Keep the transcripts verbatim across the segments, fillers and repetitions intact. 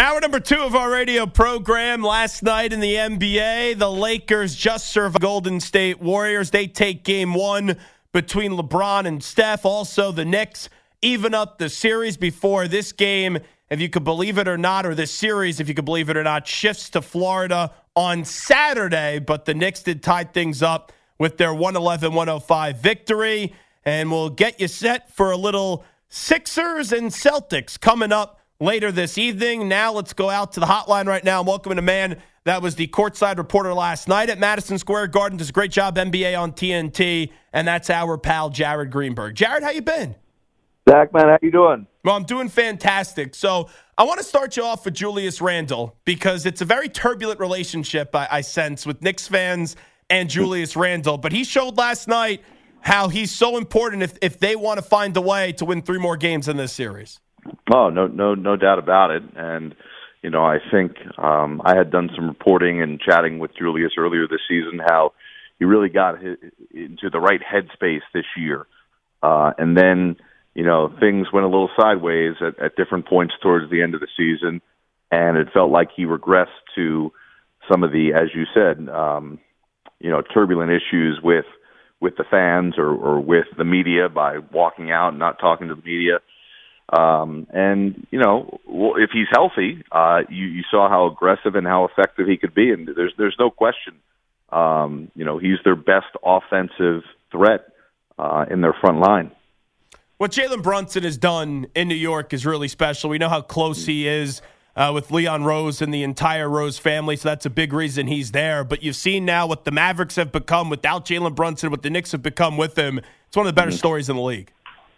Hour number two of our radio program. Last night in the N B A, the Lakers just survived Golden State Warriors. They take game one between LeBron and Steph. Also, the Knicks even up the series before this game, if you could believe it or not, or this series, if you could believe it or not, shifts to Florida on Saturday. But the Knicks did tie things up with their one eleven one oh five victory. And we'll get you set for a little Sixers and Celtics coming up later this evening. Now let's go out to the hotline right now. I'm welcoming a man that was the courtside reporter last night at Madison Square Garden. Does a great job N B A on T N T, and that's our pal Jared Greenberg. Jared, how you been? Zach, man, how you doing? Well, I'm doing fantastic. So I want to start you off with Julius Randle because it's a very turbulent relationship I, I sense with Knicks fans and Julius Randle. But he showed last night how he's so important if, if they want to find a way to win three more games in this series. Oh, no, no, no doubt about it. And, you know, I think um, I had done some reporting and chatting with Julius earlier this season, how he really got his, into the right headspace this year. Uh, and then, you know, things went a little sideways at, at different points towards the end of the season. And it felt like he regressed to some of the, as you said, um, you know, turbulent issues with, with the fans or, or with the media by walking out and not talking to the media. Um, and, you know, well, if he's healthy, uh, you, you saw how aggressive and how effective he could be. And there's, there's no question, um, you know, he's their best offensive threat, uh, in their front line. What Jalen Brunson has done in New York is really special. We know how close he is uh, with Leon Rose and the entire Rose family, so that's a big reason he's there. But you've seen now what the Mavericks have become without Jalen Brunson, what the Knicks have become with him. It's one of the better mm-hmm. stories in the league.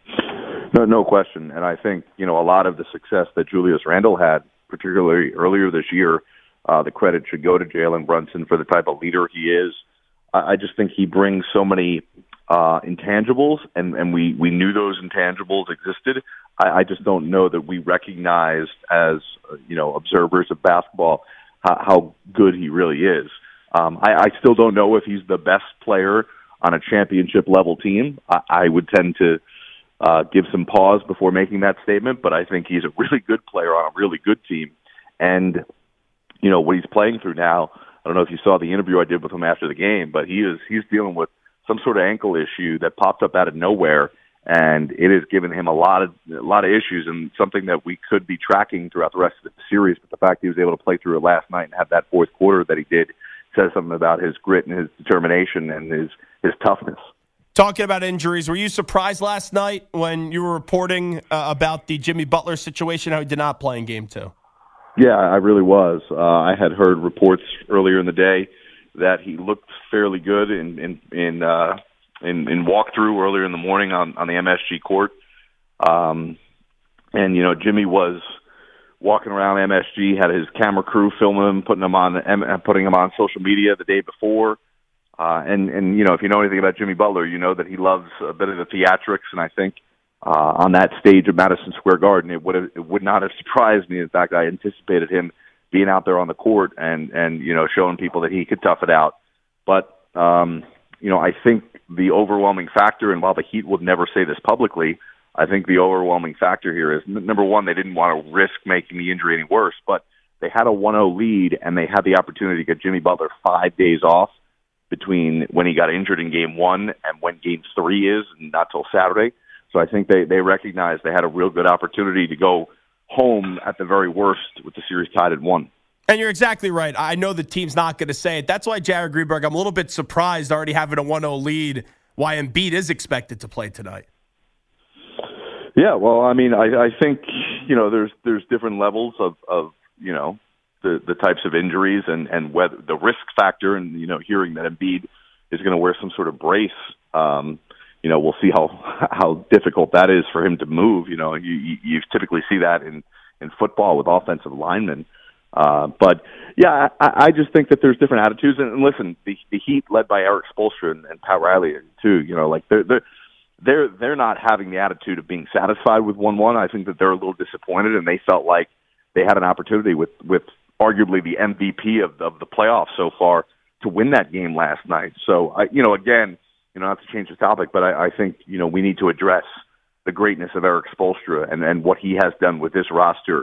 No, no question. And I think, you know, a lot of the success that Julius Randle had, particularly earlier this year, uh, the credit should go to Jalen Brunson for the type of leader he is. I, I just think he brings so many uh, intangibles, and, and we, we knew those intangibles existed. I, I just don't know that we recognized as, uh, you know, observers of basketball how, how good he really is. Um, I, I still don't know if he's the best player on a championship-level team. I, I would tend to Uh, give some pause before making that statement, but I think he's a really good player on a really good team. And, you know, what he's playing through now, I don't know if you saw the interview I did with him after the game, but he is he's dealing with some sort of ankle issue that popped up out of nowhere, and it has given him a lot of a lot of issues and something that we could be tracking throughout the rest of the series. But the fact he was able to play through it last night and have that fourth quarter that he did says something about his grit and his determination and his, his toughness. Talking about injuries, were you surprised last night when you were reporting uh, about the Jimmy Butler situation, how he did not play in game two? Yeah, I really was. Uh, I had heard reports earlier in the day that he looked fairly good in in in, uh, in, in walkthrough earlier in the morning on, on the M S G court. Um, and, you know, Jimmy was walking around M S G, had his camera crew filming him, putting him on, putting him on social media the day before. Uh, and, and, you know, if you know anything about Jimmy Butler, you know that he loves a bit of the theatrics. And I think uh, on that stage at Madison Square Garden, it would have, it would not have surprised me. In fact, I anticipated him being out there on the court and, and you know, showing people that he could tough it out. But, um, you know, I think the overwhelming factor, and while the Heat would never say this publicly, I think the overwhelming factor here is, number one, they didn't want to risk making the injury any worse, but they had a one oh lead, and they had the opportunity to get Jimmy Butler five days off between when he got injured in game one and when game three is, and not till Saturday. So I think they, they recognized they had a real good opportunity to go home at the very worst with the series tied at one. And you're exactly right. I know the team's not going to say it. That's why, Jared Greenberg, I'm a little bit surprised already having a one oh lead, why Embiid is expected to play tonight. Yeah, well, I mean, I, I think, you know, there's there's different levels of, of you know, the, the types of injuries and, and whether the risk factor and, you know, hearing that Embiid is going to wear some sort of brace, um, you know, we'll see how, how difficult that is for him to move. You know, you, you, you typically see that in, in football with offensive linemen. Uh, but yeah, I, I just think that there's different attitudes. And, and listen, the, the Heat led by Eric Spoelstra and, and Pat Riley too, you know, like they're, they're, they're, they're not having the attitude of being satisfied with one one. I think that they're a little disappointed, and they felt like they had an opportunity with, with, arguably the M V P of, of the playoffs so far to win that game last night. So, I, you know, again, you know, not to change the topic, but I, I think, you know, we need to address the greatness of Eric Spoelstra and, and what he has done with this roster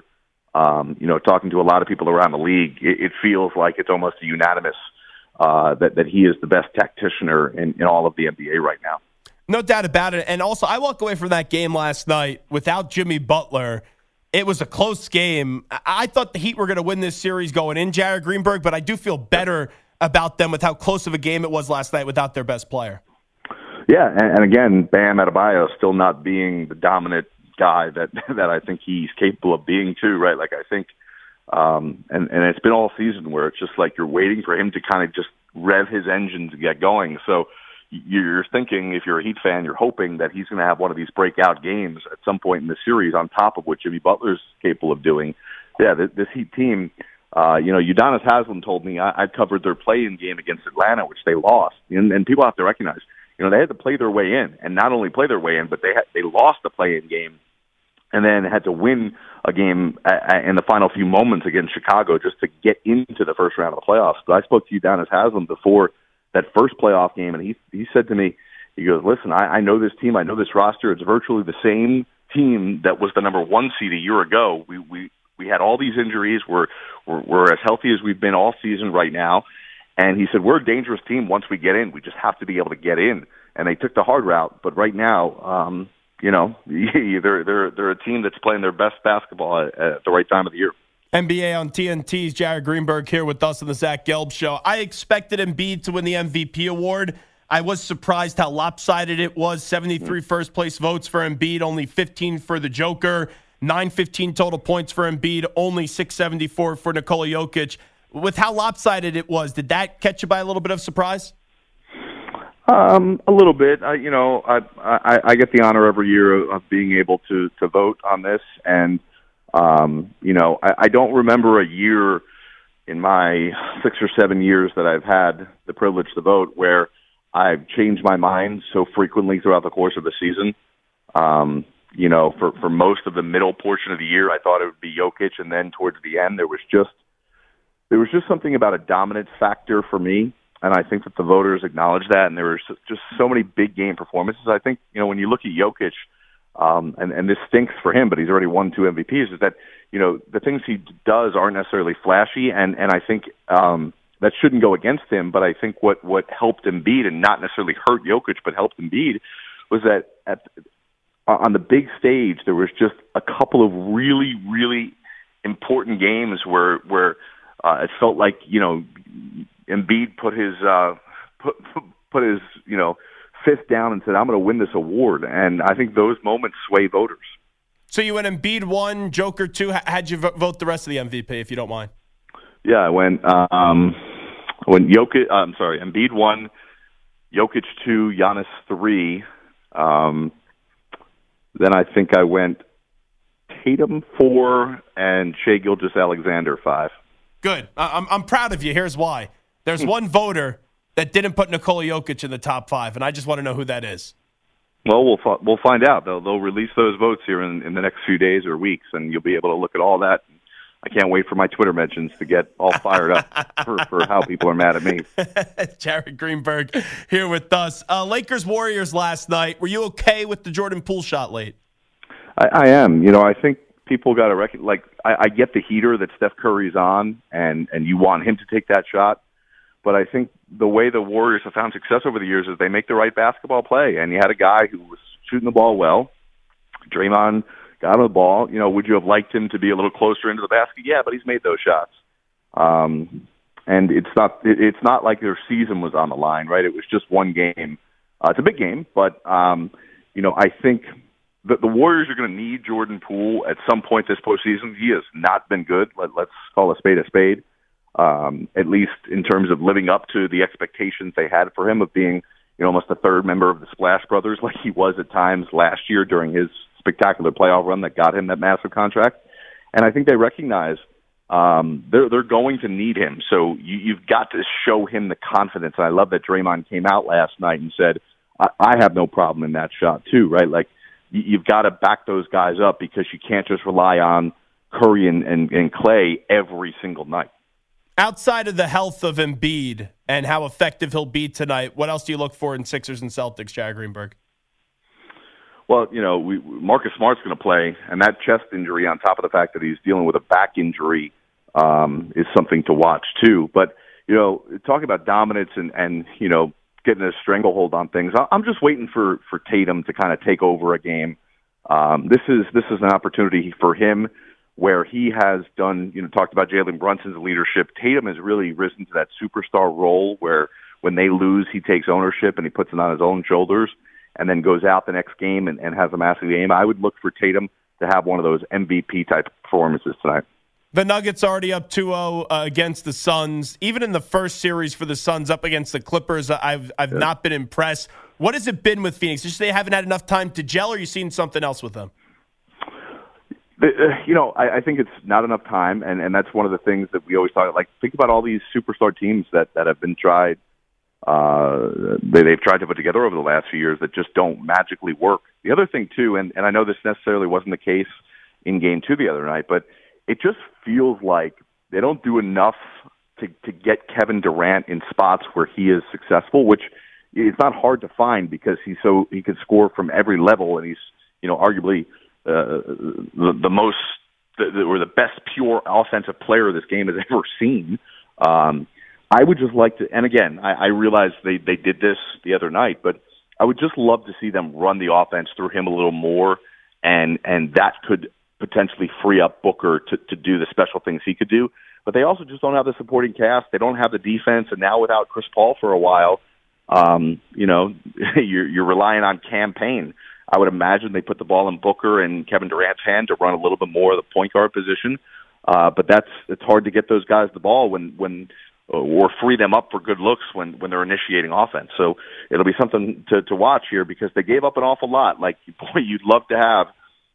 Um, you know, talking to a lot of people around the league, it, it feels like it's almost a unanimous uh, that, that he is the best tacticianer in, in all of the N B A right now. No doubt about it. And also, I walked away from that game last night without Jimmy Butler. It was a close game. I thought the Heat were going to win this series going in, Jared Greenberg, but I do feel better about them with how close of a game it was last night without their best player. Yeah, and, and again, Bam Adebayo still not being the dominant guy that that I think he's capable of being too, right? Like I think, um, and, and it's been all season where it's just like you're waiting for him to kind of just rev his engine to get going. So you're thinking, if you're a Heat fan, you're hoping that he's going to have one of these breakout games at some point in the series on top of what Jimmy Butler's capable of doing. Yeah, this, this Heat team, uh, you know, Udonis Haslem told me I, I covered their play-in game against Atlanta, which they lost. And, and people have to recognize, you know, they had to play their way in, and not only play their way in, but they had, they lost the play-in game and then had to win a game uh, in the final few moments against Chicago just to get into the first round of the playoffs. But I spoke to Udonis Haslem before that first playoff game, and he he said to me, he goes, listen, I, I know this team, I know this roster. It's virtually the same team that was the number one seed a year ago. We we we had all these injuries. We're we're, we're as healthy as we've been all season right now. And he said, we're a dangerous team once we get in. We just have to be able to get in. And they took the hard route, but right now, um, you know, they're they're they're a team that's playing their best basketball at, at the right time of the year. N B A on T N T's Jared Greenberg here with us on the Zach Gelb Show. I expected Embiid to win the M V P award. I was surprised how lopsided it was. seventy-three first-place votes for Embiid, only fifteen for the Joker. nine fifteen total points for Embiid, only six seventy-four for Nikola Jokic. With how lopsided it was, did that catch you by a little bit of surprise? Um, a little bit. I, you know, I, I I get the honor every year of being able to to vote on this, and Um, you know, I, I don't remember a year in my six or seven years that I've had the privilege to vote where I've changed my mind so frequently throughout the course of the season. Um, you know, for, for most of the middle portion of the year, I thought it would be Jokic, and then towards the end, there was just there was just something about a dominance factor for me, and I think that the voters acknowledged that, and there were just so many big game performances. I think, you know, when you look at Jokic, Um, and, and this stinks for him, but he's already won two M V Ps, is that, you know, the things he does aren't necessarily flashy, and, and I think um, that shouldn't go against him, but I think what, what helped Embiid, and not necessarily hurt Jokic, but helped Embiid, was that at, on the big stage, there was just a couple of really, really important games where, where uh, it felt like, you know, Embiid put his, uh, put, put his, you know, fifth down and said, I'm going to win this award. And I think those moments sway voters. So you went Embiid one, Joker two. How'd you vote the rest of the M V P, if you don't mind? Yeah, I went, um, when Jokic, I'm sorry, Embiid one, Jokic two, Giannis three. Um, then I think I went Tatum four and Shai Gilgeous-Alexander five. Good. I'm, I'm proud of you. Here's why. There's one voter that didn't put Nikola Jokic in the top five, and I just want to know who that is. Well, we'll we'll find out. They'll they'll release those votes here in, in the next few days or weeks, and you'll be able to look at all that. I can't wait for my Twitter mentions to get all fired up for, for how people are mad at me. Jared Greenberg here with us. Uh, Lakers Warriors last night. Were you okay with the Jordan Poole shot late? I, I am. You know, I think people got to recognize. Like, I, I get the heater that Steph Curry's on, and and you want him to take that shot. But I think the way the Warriors have found success over the years is they make the right basketball play. And you had a guy who was shooting the ball well. Draymond got on the ball. You know, would you have liked him to be a little closer into the basket? Yeah, but he's made those shots. Um, and it's not it, it's not like their season was on the line, right? It was just one game. Uh, it's a big game, but, um, you know, I think that the Warriors are going to need Jordan Poole at some point this postseason. He has not been good. Let, let's call a spade a spade. Um, at least in terms of living up to the expectations they had for him of being, you know, almost a third member of the Splash Brothers, like he was at times last year during his spectacular playoff run that got him that massive contract. And I think they recognize um, they're they're going to need him. So you, you've got to show him the confidence. And I love that Draymond came out last night and said, I, I have no problem in that shot too, right? Like you, you've got to back those guys up because you can't just rely on Curry and, and, and Clay every single night. Outside of the health of Embiid and how effective he'll be tonight, what else do you look for in Sixers and Celtics, Jared Greenberg? Well, you know, we, Marcus Smart's going to play, and that chest injury, on top of the fact that he's dealing with a back injury, um, is something to watch too. But you know, talking about dominance and, and you know, getting a stranglehold on things, I'm just waiting for for Tatum to kind of take over a game. Um, this is this is an opportunity for him where he has done, you know, talked about Jalen Brunson's leadership. Tatum has really risen to that superstar role where when they lose, he takes ownership and he puts it on his own shoulders, and then goes out the next game and, and has a massive game. I would look for Tatum to have one of those M V P type performances tonight. The Nuggets already up two oh uh, against the Suns. Even in the first series for the Suns up against the Clippers, I've I've yeah. not been impressed. What has it been with Phoenix? Just they haven't had enough time to gel, or are you seeing something else with them? The, uh, you know, I, I think it's not enough time, and, and that's one of the things that we always talk about. Like, think about all these superstar teams that, that have been tried. Uh, they, they've tried to put together over the last few years that just don't magically work. The other thing, too, and, and I know this necessarily wasn't the case in Game two the other night, but it just feels like they don't do enough to, to get Kevin Durant in spots where he is successful, which it's not hard to find because he's so he can score from every level, and he's, you know, arguably uh, the, the most the, the, or the best pure offensive player this game has ever seen. Um, I would just like to, and again, I, I realize they, they did this the other night, but I would just love to see them run the offense through him a little more, and and that could potentially free up Booker to, to do the special things he could do. But they also just don't have the supporting cast. They don't have the defense, and now without Chris Paul for a while, um, you know, you're, you're relying on Cam Payne. I would imagine they put the ball in Booker and Kevin Durant's hand to run a little bit more of the point guard position. Uh, but that's it's hard to get those guys the ball when when or free them up for good looks when when they're initiating offense. So it'll be something to, to watch here because they gave up an awful lot. Like, boy, you'd love to have.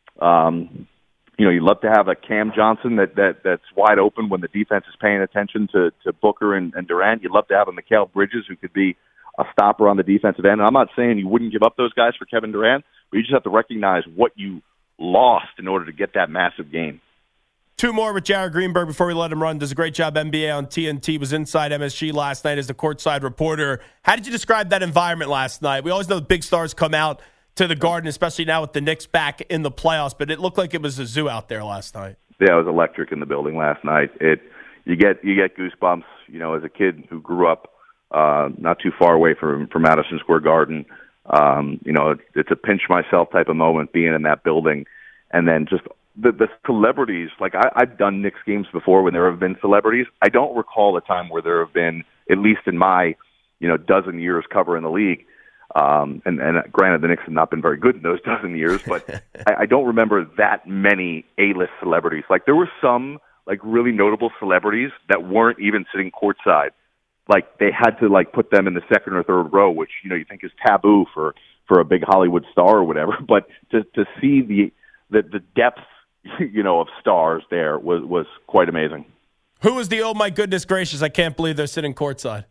Um, You know, you'd love to have a Cam Johnson that, that that's wide open when the defense is paying attention to, to Booker and, and Durant. You'd love to have a Mikal Bridges who could be a stopper on the defensive end. And I'm not saying you wouldn't give up those guys for Kevin Durant, but you just have to recognize what you lost in order to get that massive game. Two more with Jared Greenberg before we let him run. Does a great job N B A on T N T. Was inside M S G last night as the courtside reporter. How did you describe that environment last night? We always know the big stars come out to the Garden, especially now with the Knicks back in the playoffs, but it looked like it was a zoo out there last night. Yeah, it was electric in the building last night. It you get you get goosebumps. You know, as a kid who grew up uh, not too far away from from Madison Square Garden, um, you know, it, it's a pinch myself type of moment being in that building, and then just the, the celebrities. Like I, I've done Knicks games before when there have been celebrities. I don't recall a time where there have been, at least in my you know dozen years covering the league. Um, and, and granted, the Knicks have not been very good in those dozen years, but I, I don't remember that many A-list celebrities. Like, there were some, like, really notable celebrities that weren't even sitting courtside. Like, they had to, like, put them in the second or third row, which, you know, you think is taboo for, for a big Hollywood star or whatever. But to, to see the, the, the depth, you know, of stars there was, was quite amazing. Who was the, oh, my goodness gracious, I can't believe they're sitting courtside?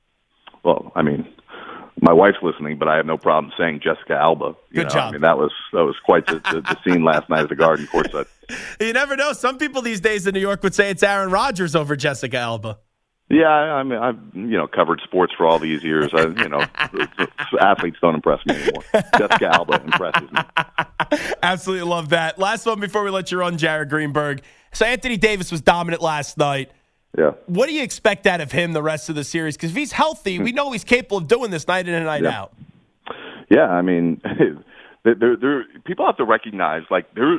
Well, I mean... My wife's listening, but I have no problem saying Jessica Alba. You Good know, job. I mean, that was that was quite the, the, the scene last night at the Garden courtside. You never know. Some people these days in New York would say it's Aaron Rodgers over Jessica Alba. Yeah, I mean, I've you know covered sports for all these years. I, you know, athletes don't impress me anymore. Jessica Alba impresses me. Absolutely love that. Last one before we let you run, Jared Greenberg. So Anthony Davis was dominant last night. Yeah. What do you expect out of him the rest of the series? Because if he's healthy, we know he's capable of doing this night in and night yeah. out. Yeah, I mean, there, there, people have to recognize, like, there.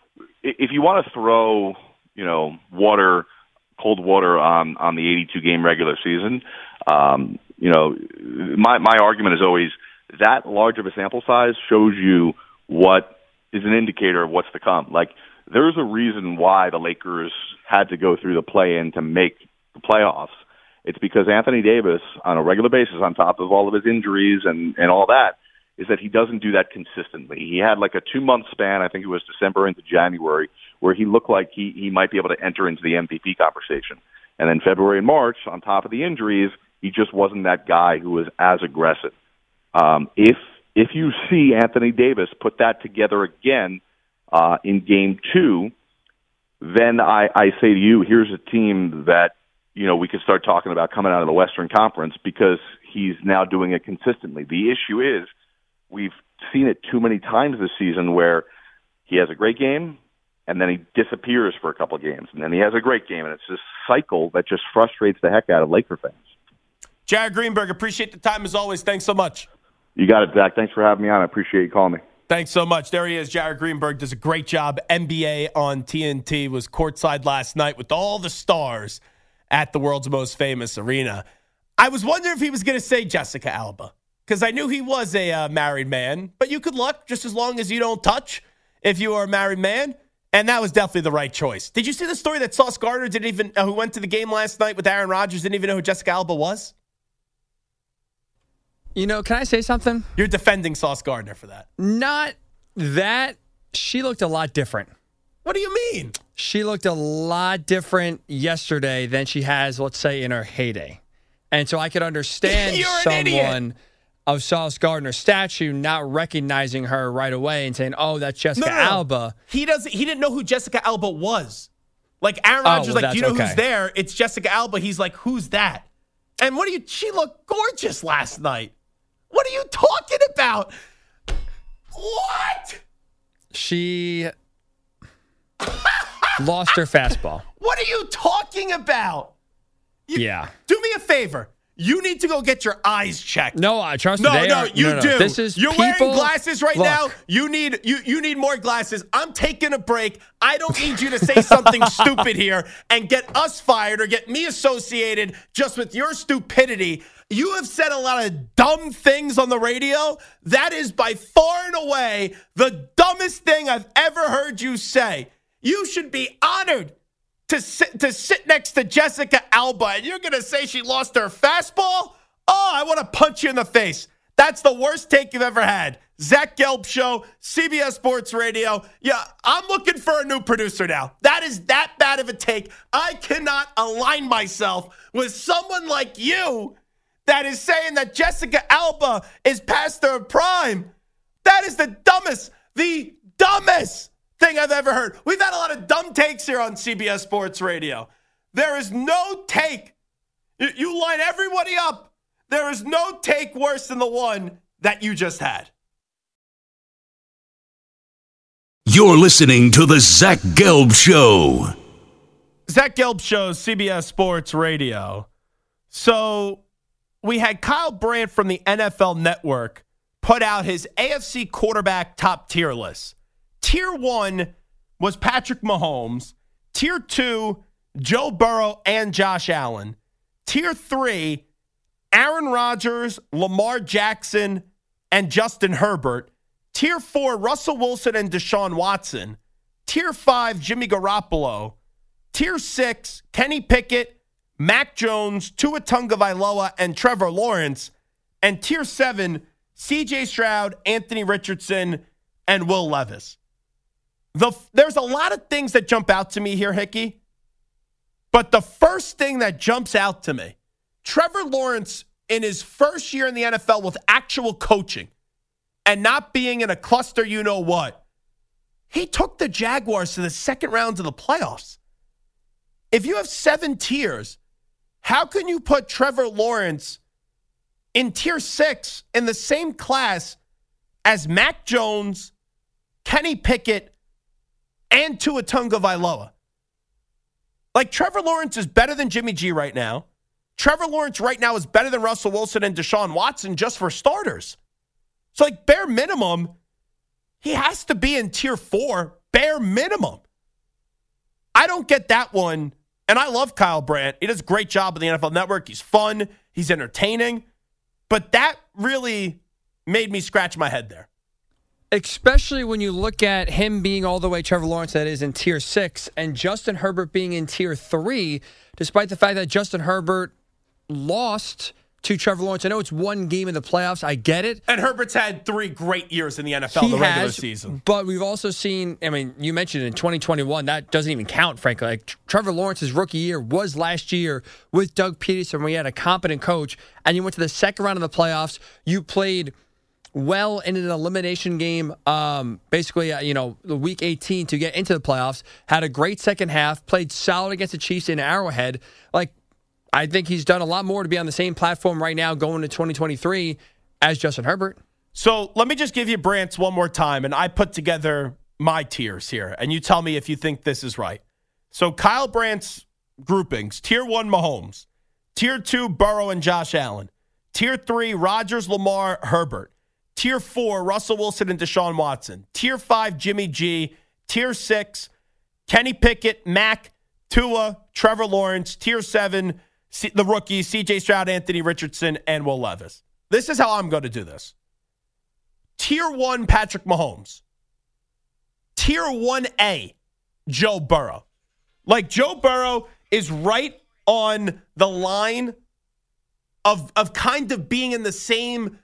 If you want to throw, you know, water, cold water on on the eighty-two game regular season, um, you know, my my argument is always that large of a sample size shows you what is an indicator of what's to come. Like, there's a reason why the Lakers had to go through the play-in to make the playoffs. It's because Anthony Davis, on a regular basis, on top of all of his injuries and, and all that, is that he doesn't do that consistently. He had like a two-month span, I think it was December into January, where he looked like he, he might be able to enter into the M V P conversation. And then February and March, on top of the injuries, he just wasn't that guy who was as aggressive. Um, if if you see Anthony Davis put that together again, Uh, in game two, then I, I say to you, here's a team that, you know, we could start talking about coming out of the Western Conference because he's now doing it consistently. The issue is we've seen it too many times this season where he has a great game and then he disappears for a couple of games, and then he has a great game, and it's this cycle that just frustrates the heck out of Laker fans. Jared Greenberg, appreciate the time as always. Thanks so much. You got it, Zach. Thanks for having me on. I appreciate you calling me. Thanks so much. There he is. Jared Greenberg does a great job. N B A on T N T, was courtside last night with all the stars at the world's most famous arena. I was wondering if he was going to say Jessica Alba, because I knew he was a uh, married man, but you could look just as long as you don't touch if you are a married man, and that was definitely the right choice. Did you see the story that Sauce Gardner didn't even, uh, who went to the game last night with Aaron Rodgers, didn't even know who Jessica Alba was? You know, can I say something? You're defending Sauce Gardner for that. Not that. She looked a lot different. What do you mean? She looked a lot different yesterday than she has, let's say, in her heyday. And so I could understand someone of Sauce Gardner's statue not recognizing her right away and saying, oh, that's Jessica no, no, no. Alba. He doesn't. He didn't know who Jessica Alba was. Like, Aaron Rodgers, oh, well, like, do you know okay. who's there? It's Jessica Alba. He's like, who's that? And what do you, she looked gorgeous last night. What are you talking about? What? She lost her fastball. What are you talking about? You, yeah. Do me a favor. You need to go get your eyes checked. No, I trust no, me. They no, are, you no, no, do. This is You're people, wearing glasses right look. now. You need you you need more glasses. I'm taking a break. I don't need you to say something stupid here and get us fired or get me associated just with your stupidity. You have said a lot of dumb things on the radio. That is by far and away the dumbest thing I've ever heard you say. You should be honored to sit, to sit next to Jessica Alba, and you're going to say she lost her fastball? Oh, I want to punch you in the face. That's the worst take you've ever had. Zach Gelb Show, C B S Sports Radio. Yeah, I'm looking for a new producer now. That is that bad of a take. I cannot align myself with someone like you that is saying that Jessica Alba is past her prime. That is the dumbest, the dumbest thing I've ever heard. We've had a lot of dumb takes here on C B S Sports Radio. There is no take. You, you line everybody up. There is no take worse than the one that you just had. You're listening to the Zach Gelb Show. Zach Gelb Show, C B S Sports Radio. So we had Kyle Brandt from the N F L Network put out his A F C quarterback top tier list. Tier one was Patrick Mahomes. Tier two, Joe Burrow and Josh Allen. Tier three, Aaron Rodgers, Lamar Jackson, and Justin Herbert. Tier four, Russell Wilson and Deshaun Watson. Tier five, Jimmy Garoppolo. Tier six, Kenny Pickett, Mac Jones, Tua Tagovailoa, and Trevor Lawrence. And tier seven, C J Stroud, Anthony Richardson, and Will Levis. The, there's a lot of things that jump out to me here, Hickey. But the first thing that jumps out to me, Trevor Lawrence in his first year in the N F L with actual coaching and not being in a cluster you-know-what, he took the Jaguars to the second round of the playoffs. If you have seven tiers, how can you put Trevor Lawrence in tier six in the same class as Mac Jones, Kenny Pickett, and Tua Tagovailoa? Like, Trevor Lawrence is better than Jimmy G right now. Trevor Lawrence right now is better than Russell Wilson and Deshaun Watson just for starters. So, like, bare minimum, he has to be in tier four, bare minimum. I don't get that one. And I love Kyle Brandt. He does a great job with the N F L Network. He's fun. He's entertaining. But that really made me scratch my head there. Especially when you look at him being all the way Trevor Lawrence, that is in tier six, and Justin Herbert being in tier three, despite the fact that Justin Herbert lost to Trevor Lawrence. I know it's one game in the playoffs. I get it. And Herbert's had three great years in the N F L he the regular has, season. But we've also seen, I mean, you mentioned in twenty twenty-one, that doesn't even count, frankly. Like, Trevor Lawrence's rookie year was last year with Doug Peterson when he had a competent coach, and you went to the second round of the playoffs. You played well in an elimination game, um, basically, uh, you know, the week eighteen to get into the playoffs. Had a great second half, played solid against the Chiefs in Arrowhead. Like, I think he's done a lot more to be on the same platform right now going to twenty twenty-three as Justin Herbert. So let me just give you Brant's one more time, and I put together my tiers here, and you tell me if you think this is right. So Kyle Brant's groupings: Tier one, Mahomes; Tier two, Burrow and Josh Allen; Tier three, Rodgers, Lamar, Herbert; Tier four, Russell Wilson and Deshaun Watson; Tier five, Jimmy G; Tier six, Kenny Pickett, Mac, Tua, Trevor Lawrence; Tier seven, C- the rookies, C J Stroud, Anthony Richardson, and Will Levis. This is how I'm going to do this. Tier one, Patrick Mahomes. Tier one A, Joe Burrow. Like, Joe Burrow is right on the line of, of kind of being in the same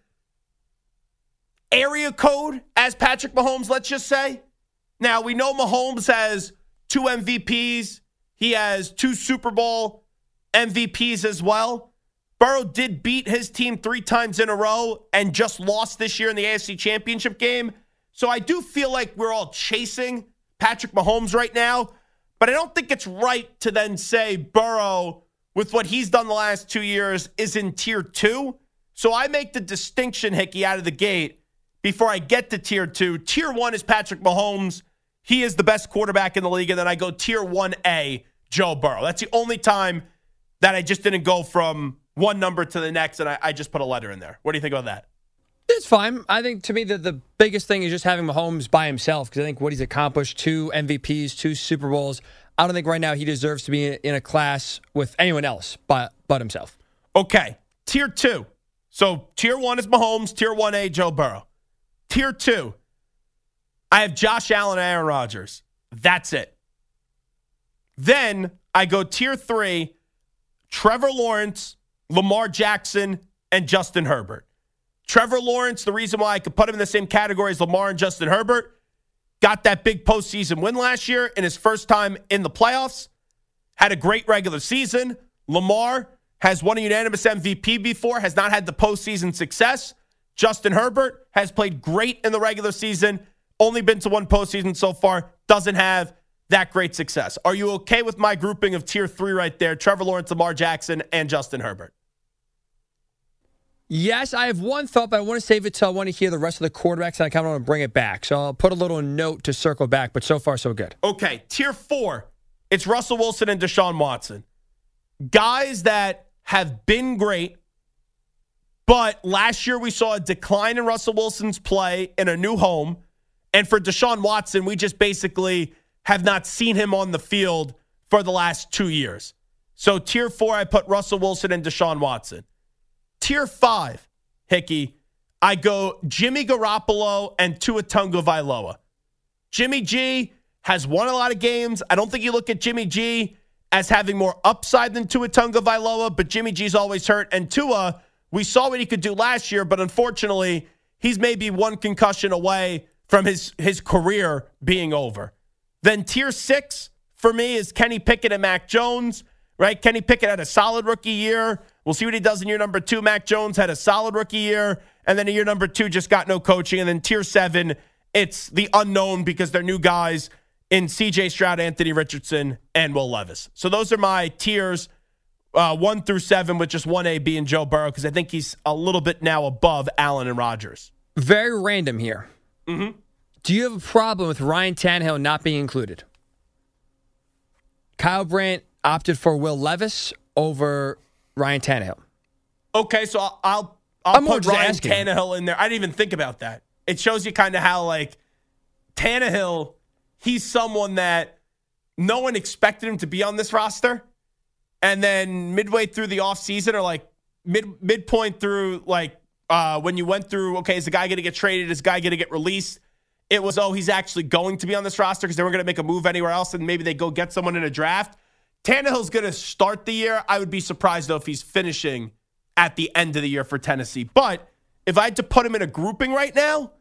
area code as Patrick Mahomes, let's just say. Now, we know Mahomes has two M V Ps. He has two Super Bowl M V Ps as well. Burrow did beat his team three times in a row and just lost this year in the A F C Championship game. So I do feel like we're all chasing Patrick Mahomes right now, but I don't think it's right to then say Burrow, with what he's done the last two years, is in tier two. So I make the distinction, Hickey, out of the gate before I get to tier two. Tier one is Patrick Mahomes. He is the best quarterback in the league. And then I go tier one A, Joe Burrow. That's the only time that I just didn't go from one number to the next, and I, I just put a letter in there. What do you think about that? It's fine. I think, to me, the, the biggest thing is just having Mahomes by himself, because I think what he's accomplished, two M V Ps, two Super Bowls, I don't think right now he deserves to be in a class with anyone else but, but himself. Okay, tier two. So tier one is Mahomes, tier one A, Joe Burrow. Tier two, I have Josh Allen and Aaron Rodgers. That's it. Then I go tier three, Trevor Lawrence, Lamar Jackson, and Justin Herbert. Trevor Lawrence, the reason why I could put him in the same category as Lamar and Justin Herbert, got that big postseason win last year in his first time in the playoffs, had a great regular season. Lamar has won a unanimous M V P before, has not had the postseason success. Justin Herbert has played great in the regular season, only been to one postseason so far, doesn't have that great success. Are you okay with my grouping of tier three right there? Trevor Lawrence, Lamar Jackson, and Justin Herbert. Yes, I have one thought, but I want to save it till I want to hear the rest of the quarterbacks, and I kind of want to bring it back. So I'll put a little note to circle back, but so far, so good. Okay, tier four, it's Russell Wilson and Deshaun Watson. Guys that have been great, but last year we saw a decline in Russell Wilson's play in a new home. And for Deshaun Watson, we just basically have not seen him on the field for the last two years. So tier four, I put Russell Wilson and Deshaun Watson. Tier five, Hickey, I go Jimmy Garoppolo and Tua Tagovailoa. Jimmy G has won a lot of games. I don't think you look at Jimmy G as having more upside than Tua Tagovailoa, but Jimmy G's always hurt. And Tua, we saw what he could do last year, but unfortunately, he's maybe one concussion away from his, his career being over. Then tier six for me is Kenny Pickett and Mac Jones, right? Kenny Pickett had a solid rookie year. We'll see what he does in year number two. Mac Jones had a solid rookie year, and then in year number two just got no coaching. And then tier seven, it's the unknown because they're new guys in C J Stroud, Anthony Richardson, and Will Levis. So those are my tiers, uh, one through seven, with just one A being Joe Burrow, because I think he's a little bit now above Allen and Rodgers. Very random here. Mm-hmm. Do you have a problem with Ryan Tannehill not being included? Kyle Brandt opted for Will Levis over Ryan Tannehill. Okay, so I'll I'll, I'll I'm more put just Ryan asking. Tannehill in there. I didn't even think about that. It shows you kind of how, like, Tannehill, he's someone that no one expected him to be on this roster. And then midway through the offseason, or like mid midpoint through, like, uh, when you went through, okay, is the guy going to get traded? Is the guy going to get released? It was, oh, he's actually going to be on this roster because they weren't going to make a move anywhere else, and maybe they go get someone in a draft. Tannehill's going to start the year. I would be surprised, though, if he's finishing at the end of the year for Tennessee. But if I had to put him in a grouping right now,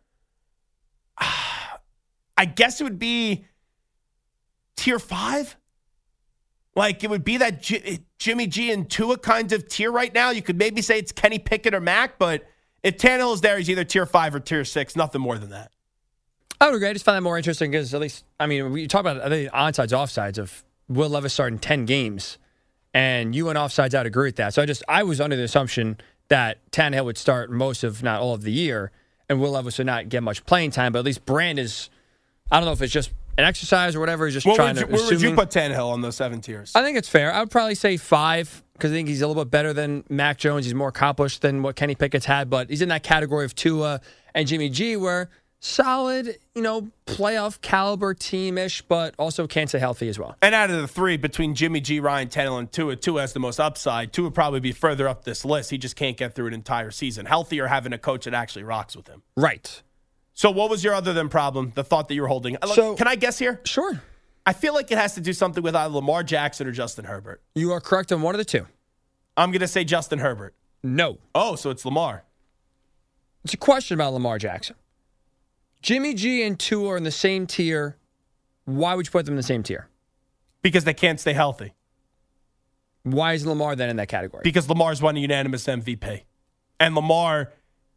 I guess it would be tier five. Like, it would be that J- Jimmy G and Tua kind of tier right now. You could maybe say it's Kenny Pickett or Mac, but if Tannehill is there, he's either tier five or tier six. Nothing more than that. I would agree. I just find that more interesting because, at least, I mean, we talk about, I think, onsides, offsides of Will Levis starting ten games, and you and offsides, I'd agree with that. So I just, I was under the assumption that Tannehill would start most of, not all of the year, and Will Levis would not get much playing time, but at least Brand is, I don't know if it's just an exercise or whatever. He's just Well, trying would you, to. where would you assuming- put Tannehill on those seven tiers? I think it's fair. I would probably say five because I think he's a little bit better than Mac Jones. He's more accomplished than what Kenny Pickett's had, but he's in that category of Tua and Jimmy G where solid, you know, playoff caliber team-ish, but also can't stay healthy as well. And out of the three, between Jimmy G, Ryan Tannehill, and Tua, Tua has the most upside. Tua would probably be further up this list. He just can't get through an entire season. Healthy or having a coach that actually rocks with him. Right. So what was your other than problem, the thought that you were holding? Look, So- can I guess here? Sure. I feel like it has to do something with either Lamar Jackson or Justin Herbert. You are correct on one of the two. I'm going to say Justin Herbert. No. Oh, so it's Lamar. It's a question about Lamar Jackson. Jimmy G and Tua are in the same tier. Why would you put them in the same tier? Because they can't stay healthy. Why is Lamar then in that category? Because Lamar's won a unanimous M V P. And Lamar,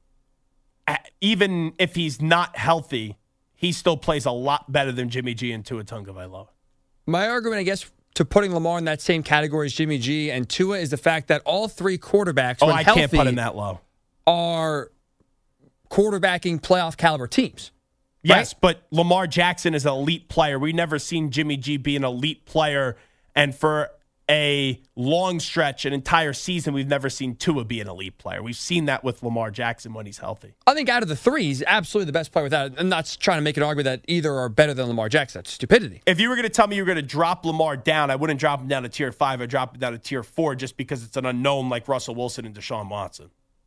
even if he's not healthy, he still plays a lot better than Jimmy G and Tua Tagovailoa. My argument, I guess, to putting Lamar in that same category as Jimmy G and Tua is the fact that all three quarterbacks, Oh, when I healthy, can't put him that low. are quarterbacking playoff caliber teams. Yes, right? but Lamar Jackson is an elite player. We've never seen Jimmy G be an elite player. And for a long stretch, an entire season, we've never seen Tua be an elite player. We've seen that with Lamar Jackson when he's healthy. I think out of the three, he's absolutely the best player without it. I'm not trying to make an argument that either are better than Lamar Jackson. That's stupidity. If you were going to tell me you were going to drop Lamar down, I wouldn't drop him down to tier five. I'd drop him down to tier four just because it's an unknown like Russell Wilson and Deshaun Watson.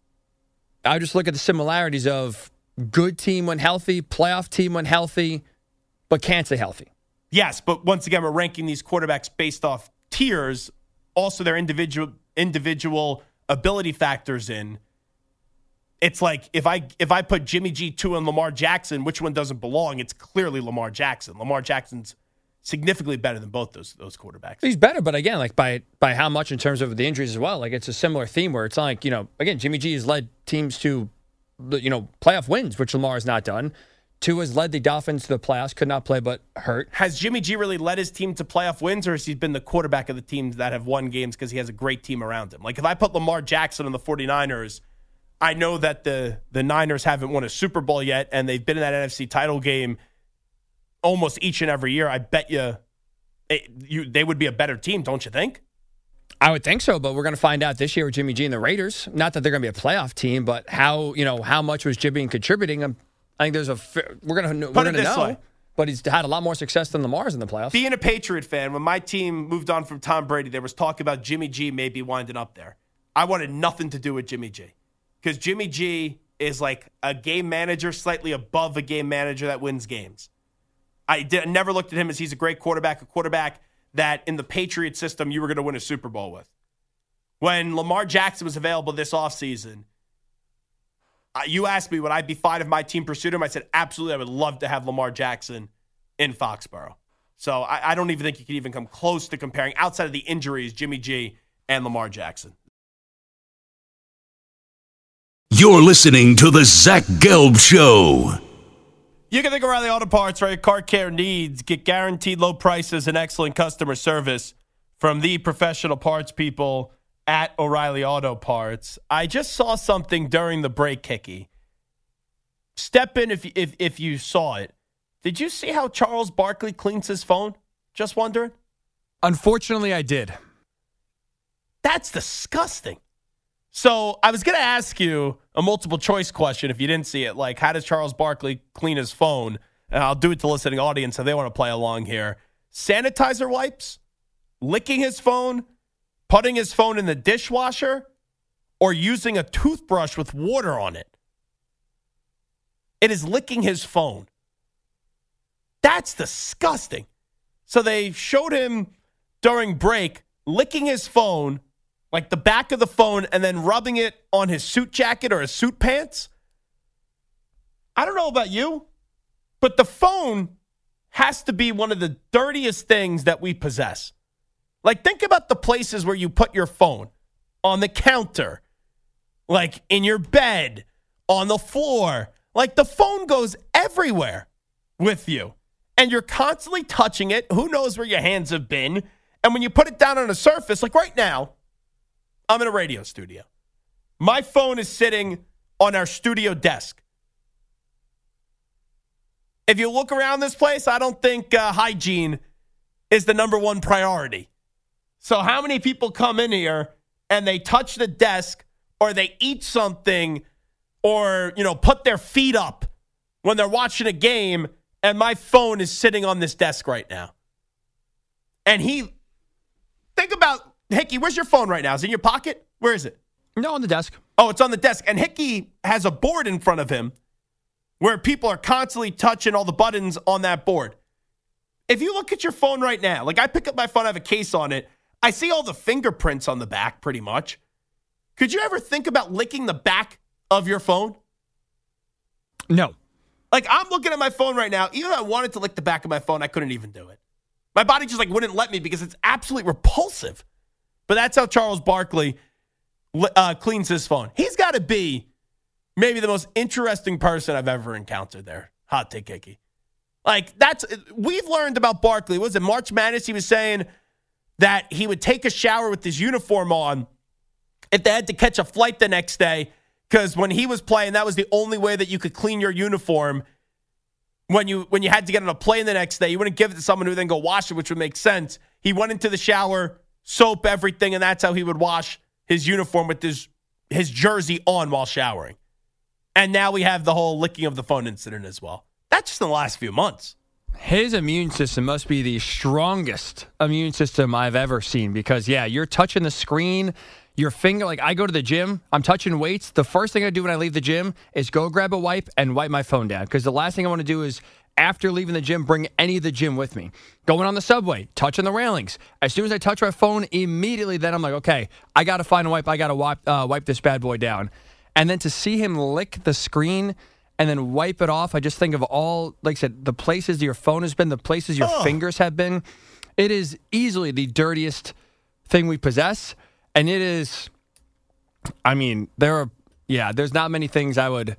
I just look at the similarities of good team when healthy, playoff team when healthy, but can't stay healthy. Yes, but once again, we're ranking these quarterbacks based off tiers, also their individual individual ability factors in. It's like if I if I put Jimmy G, Tua, and Lamar Jackson, which one doesn't belong? It's clearly Lamar Jackson. Lamar Jackson's significantly better than both those those quarterbacks. He's better, but again, like by by how much in terms of the injuries as well? Like it's a similar theme where it's not like, you know, again, Jimmy G has led teams to, you know, playoff wins, which Lamar has not done. Tua has led the Dolphins to the playoffs, could not play but hurt. Has Jimmy G really led his team to playoff wins, or has he been the quarterback of the teams that have won games because he has a great team around him? Like if I put Lamar Jackson on the 49ers, I know that the the Niners haven't won a Super Bowl yet, and they've been in that N F C title game almost each and every year. I bet you, it, you they would be a better team, don't you think? I would think so, but we're going to find out this year with Jimmy G and the Raiders. Not that they're going to be a playoff team, but how, you know, how much was Jimmy contributing? I'm, I think there's a fair, we're going to we're going to know. Way. But he's had a lot more success than Lamar's in the playoffs. Being a Patriot fan, when my team moved on from Tom Brady, there was talk about Jimmy G maybe winding up there. I wanted nothing to do with Jimmy G because Jimmy G is like a game manager, slightly above a game manager that wins games. I did, never looked at him as he's a great quarterback, a quarterback that in the Patriot system you were going to win a Super Bowl with. When Lamar Jackson was available this offseason, uh, you asked me, would I be fine if my team pursued him? I said, absolutely, I would love to have Lamar Jackson in Foxborough. So I, I don't even think you can even come close to comparing, outside of the injuries, Jimmy G and Lamar Jackson. You're listening to the Zach Gelb Show. You can think O'Reilly Auto Parts for your car care needs. Get guaranteed low prices and excellent customer service from the professional parts people at O'Reilly Auto Parts. I just saw something during the break, Hickey. Step in if, if, if you saw it. Did you see how Charles Barkley cleans his phone? Just wondering. Unfortunately, I did. That's disgusting. So I was going to ask you a multiple choice question if you didn't see it. Like, how does Charles Barkley clean his phone? And I'll do it to the listening audience if they want to play along here. Sanitizer wipes, licking his phone, putting his phone in the dishwasher, or using a toothbrush with water on it. It is licking his phone. That's disgusting. So they showed him during break licking his phone, like the back of the phone, and then rubbing it on his suit jacket or his suit pants. I don't know about you, but the phone has to be one of the dirtiest things that we possess. Like, think about the places where you put your phone. On the counter, like in your bed, on the floor. Like, the phone goes everywhere with you. And you're constantly touching it. Who knows where your hands have been? And when you put it down on a surface, like right now, I'm in a radio studio. My phone is sitting on our studio desk. If you look around this place, I don't think uh, hygiene is the number one priority. So how many people come in here and they touch the desk or they eat something or, you know, put their feet up when they're watching a game and my phone is sitting on this desk right now? And he, think about, Hickey, where's your phone right now? Is it in your pocket? Where is it? No, on the desk. Oh, it's on the desk. And Hickey has a board in front of him where people are constantly touching all the buttons on that board. If you look at your phone right now, like I pick up my phone, I have a case on it. I see all the fingerprints on the back pretty much. Could you ever think about licking the back of your phone? No. Like I'm looking at my phone right now. Even if I wanted to lick the back of my phone, I couldn't even do it. My body just like wouldn't let me because it's absolutely repulsive. But that's how Charles Barkley uh, cleans his phone. He's got to be maybe the most interesting person I've ever encountered there. Hot take, Hickey. Like, that's, we've learned about Barkley. Was it March Madness? He was saying that he would take a shower with his uniform on if they had to catch a flight the next day, because when he was playing, that was the only way that you could clean your uniform. When you when you had to get on a plane the next day, you wouldn't give it to someone who would then go wash it, which would make sense. He went into the shower, soap, everything, and that's how he would wash his uniform with his his jersey on while showering. And now we have the whole licking of the phone incident as well. That's just in the last few months. His immune system must be the strongest immune system I've ever seen because, yeah, you're touching the screen, your finger. Like, I go to the gym, I'm touching weights. The first thing I do when I leave the gym is go grab a wipe and wipe my phone down because the last thing I want to do is, after leaving the gym, bring any of the gym with me. Going on the subway, touching the railings. As soon as I touch my phone, immediately then I'm like, okay, I got to find a wipe. I got to wipe, uh, wipe this bad boy down. And then to see him lick the screen and then wipe it off, I just think of all, like I said, the places your phone has been, the places your oh. fingers have been. It is easily the dirtiest thing we possess. And it is, I mean, there are, yeah, there's not many things I would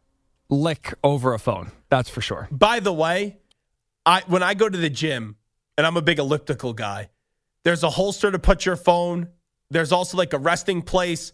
lick over a phone. That's for sure. By the way, I when I go to the gym, and I'm a big elliptical guy, there's a holster to put your phone. There's also like a resting place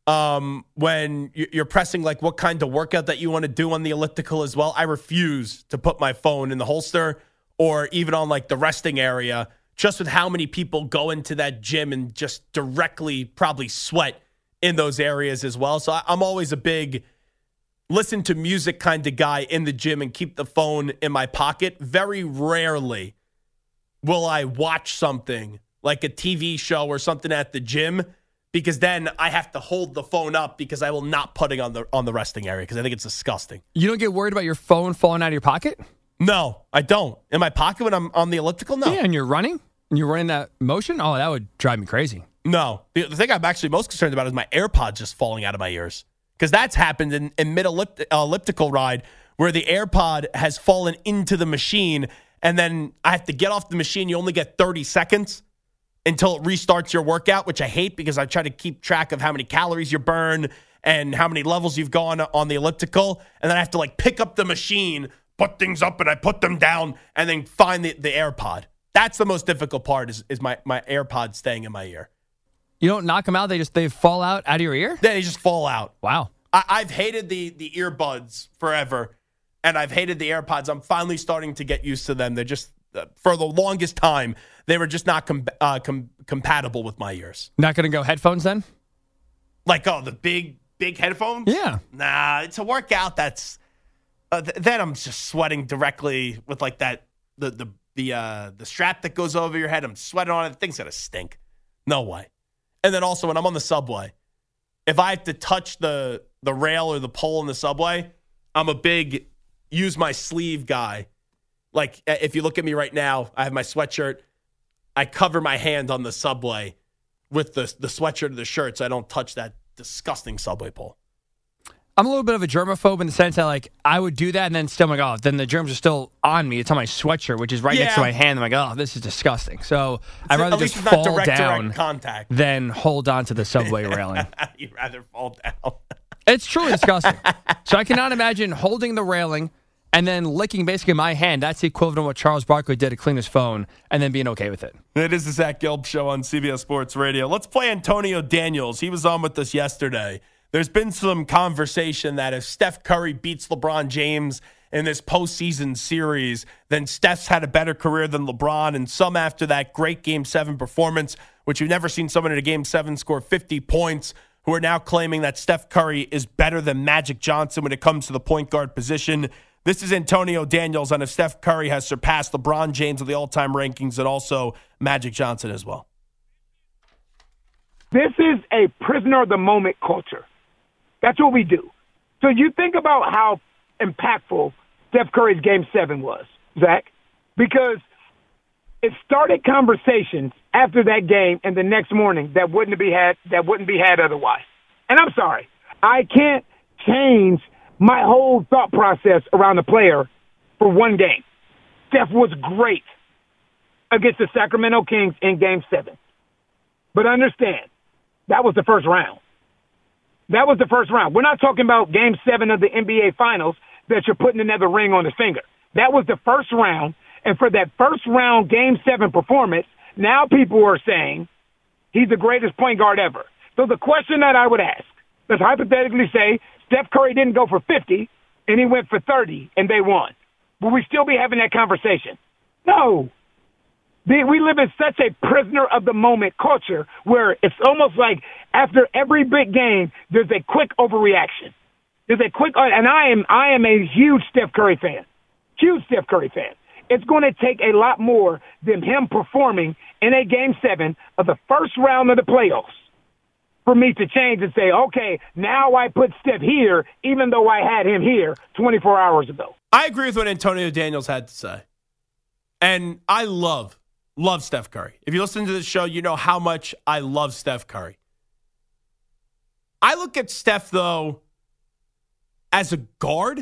um, when you're pressing like what kind of workout that you want to do on the elliptical as well. I refuse to put my phone in the holster or even on like the resting area, just with how many people go into that gym and just directly probably sweat in those areas as well. So I'm always a big listen to music kind of guy in the gym and keep the phone in my pocket. Very rarely will I watch something like a T V show or something at the gym because then I have to hold the phone up because I will not put it on the on the resting area because I think it's disgusting. You don't get worried about your phone falling out of your pocket? No, I don't. In my pocket when I'm on the elliptical? No. Yeah, and you're running? And you're running that motion? Oh, that would drive me crazy. No. The, the thing I'm actually most concerned about is my AirPods just falling out of my ears. Because that's happened in, in mid-elliptical ride where the AirPod has fallen into the machine and then I have to get off the machine. You only get thirty seconds until it restarts your workout, which I hate because I try to keep track of how many calories you burn and how many levels you've gone on the elliptical. And then I have to like pick up the machine, put things up and I put them down and then find the, the AirPod. That's the most difficult part is, is my, my AirPod staying in my ear. You don't knock them out; they just they fall out out of your ear. They just fall out. Wow! I, I've hated the the earbuds forever, and I've hated the AirPods. I'm finally starting to get used to them. They're just uh, for the longest time they were just not com- uh, com- compatible with my ears. Not going to go headphones then? Like oh, the big big headphones? Yeah. Nah, it's a workout. That's uh, th- then I'm just sweating directly with like that the the the uh, the strap that goes over your head. I'm sweating on it. The thing's gonna stink. No way. And then also when I'm on the subway, if I have to touch the the rail or the pole in the subway, I'm a big use my sleeve guy. Like if you look at me right now, I have my sweatshirt. I cover my hand on the subway with the, the sweatshirt or the shirt so I don't touch that disgusting subway pole. I'm a little bit of a germaphobe in the sense that, like, I would do that and then still, I'm like, oh, then the germs are still on me. It's on my sweatshirt, which is right yeah. next to my hand. I'm like, oh, this is disgusting. So it's I'd rather at just least fall not direct, down direct contact. than hold on to the subway railing. You'd rather fall down. It's truly disgusting. So I cannot imagine holding the railing and then licking basically my hand. That's the equivalent of what Charles Barkley did to clean his phone and then being okay with it. It is the Zach Gelb Show on C B S Sports Radio. Let's play Antonio Daniels. He was on with us yesterday. There's been some conversation that if Steph Curry beats LeBron James in this postseason series, then Steph's had a better career than LeBron, and some after that great Game seven performance, which you've never seen someone in a Game seven score fifty points, who are now claiming that Steph Curry is better than Magic Johnson when it comes to the point guard position. This is Antonio Daniels on if Steph Curry has surpassed LeBron James of the all-time rankings and also Magic Johnson as well. This is a prisoner of the moment culture. That's what we do. So you think about how impactful Steph Curry's Game seven was, Zach, because it started conversations after that game and the next morning that wouldn't be had that wouldn't be had otherwise. And I'm sorry, I can't change my whole thought process around the player for one game. Steph was great against the Sacramento Kings in Game seven. But understand, that was the first round. That was the first round. We're not talking about Game seven of the N B A Finals that you're putting another ring on his finger. That was the first round, and for that first round Game seven performance, now people are saying he's the greatest point guard ever. So the question that I would ask, let's hypothetically say Steph Curry didn't go for fifty, and he went for thirty, and they won. Will we still be having that conversation? No. We live in such a prisoner-of-the-moment culture where it's almost like after every big game, there's a quick overreaction. There's a quick, and I am I am a huge Steph Curry fan, huge Steph Curry fan. It's going to take a lot more than him performing in a Game seven of the first round of the playoffs for me to change and say, okay, now I put Steph here, even though I had him here twenty-four hours ago. I agree with what Antonio Daniels had to say. And I love, love Steph Curry. If you listen to this show, you know how much I love Steph Curry. I look at Steph, though, as a guard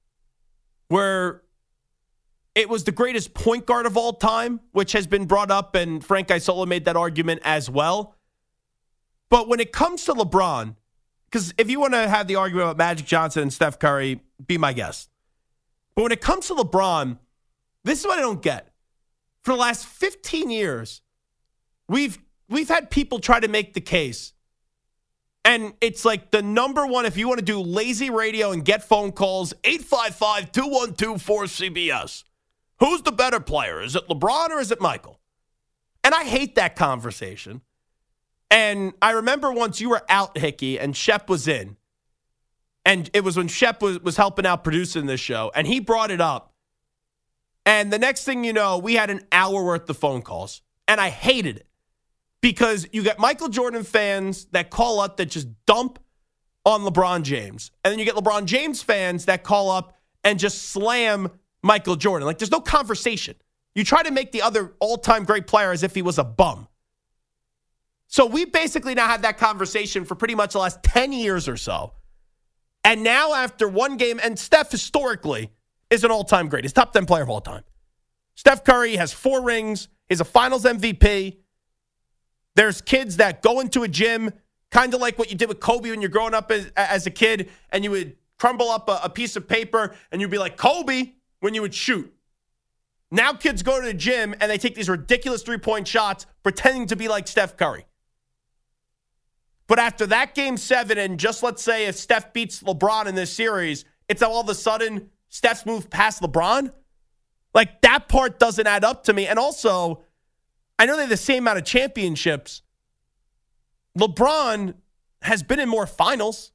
where it was the greatest point guard of all time, which has been brought up, and Frank Isola made that argument as well. But when it comes to LeBron, because if you want to have the argument about Magic Johnson and Steph Curry, be my guest. But when it comes to LeBron, this is what I don't get. For the last fifteen years, we've we've had people try to make the case. And it's like the number one, if you want to do lazy radio and get phone calls, eight five five, two one two, four C B S. Who's the better player? Is it LeBron or is it Michael? And I hate that conversation. And I remember once you were out, Hickey, and Shep was in. And it was when Shep was, was helping out producing this show. And he brought it up. And the next thing you know, we had an hour worth of phone calls. And I hated it. Because you got Michael Jordan fans that call up that just dump on LeBron James. And then you get LeBron James fans that call up and just slam Michael Jordan. Like, there's no conversation. You try to make the other all-time great player as if he was a bum. So we basically now had that conversation for pretty much the last ten years or so. And now after one game, and Steph historically is an all-time great. He's top ten player of all time. Steph Curry has four rings. He's a finals M V P. There's kids that go into a gym, kind of like what you did with Kobe when you're growing up as, as a kid, and you would crumble up a, a piece of paper, and you'd be like, Kobe, when you would shoot. Now kids go to the gym, and they take these ridiculous three-point shots, pretending to be like Steph Curry. But after that Game seven, and just let's say if Steph beats LeBron in this series, it's all of a sudden Steph's moved past LeBron. Like, that part doesn't add up to me. And also, I know they have the same amount of championships. LeBron has been in more finals.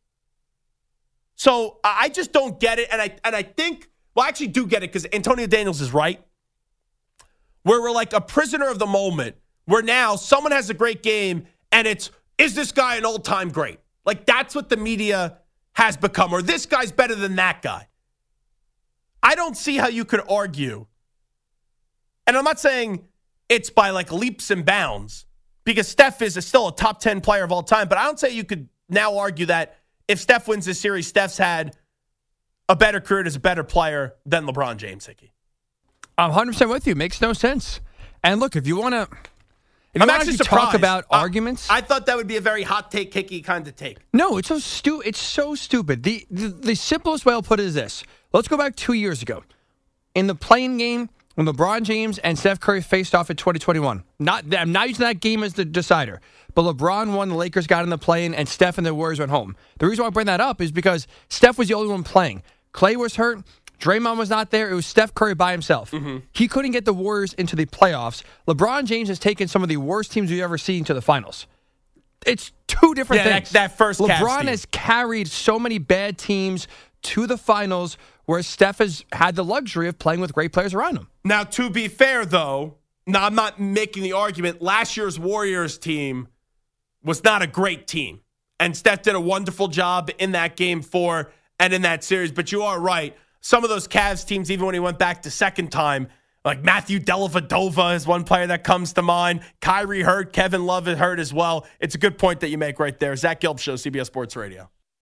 So I just don't get it. And I and I think, well, I actually do get it because Antonio Daniels is right. Where we're like a prisoner of the moment, where now someone has a great game and it's, is this guy an all-time great? Like, that's what the media has become. Or this guy's better than that guy. I don't see how you could argue. And I'm not saying it's by like leaps and bounds, because Steph is a, still a top ten player of all time. But I don't say you could now argue that if Steph wins this series, Steph's had a better career as a better player than LeBron James, Hickey. I'm one hundred percent with you. Makes no sense. And look, if you want to if I'm you actually to surprised. talk about uh, arguments. I thought that would be a very hot take, Hickey kind of take. No, it's so stu- It's so stupid. The, the the simplest way I'll put it is this. Let's go back two years ago. In the playing game, when LeBron James and Steph Curry faced off in twenty twenty-one. Not, I'm not using that game as the decider. But LeBron won, the Lakers got in the play-in, and Steph and the Warriors went home. The reason why I bring that up is because Steph was the only one playing. Clay was hurt. Draymond was not there. It was Steph Curry by himself. Mm-hmm. He couldn't get the Warriors into the playoffs. LeBron James has taken some of the worst teams we've ever seen to the finals. It's two different yeah, things. That, that first Cavs LeBron team. has carried so many bad teams to the finals, whereas Steph has had the luxury of playing with great players around him. Now, to be fair, though, now I'm not making the argument. Last year's Warriors team was not a great team. And Steph did a wonderful job in that game four and in that series. But you are right. Some of those Cavs teams, even when he went back the second time, like Matthew Dellavedova is one player that comes to mind. Kyrie hurt. Kevin Love is hurt as well. It's a good point that you make right there. Zach Gelb Show, C B S Sports Radio.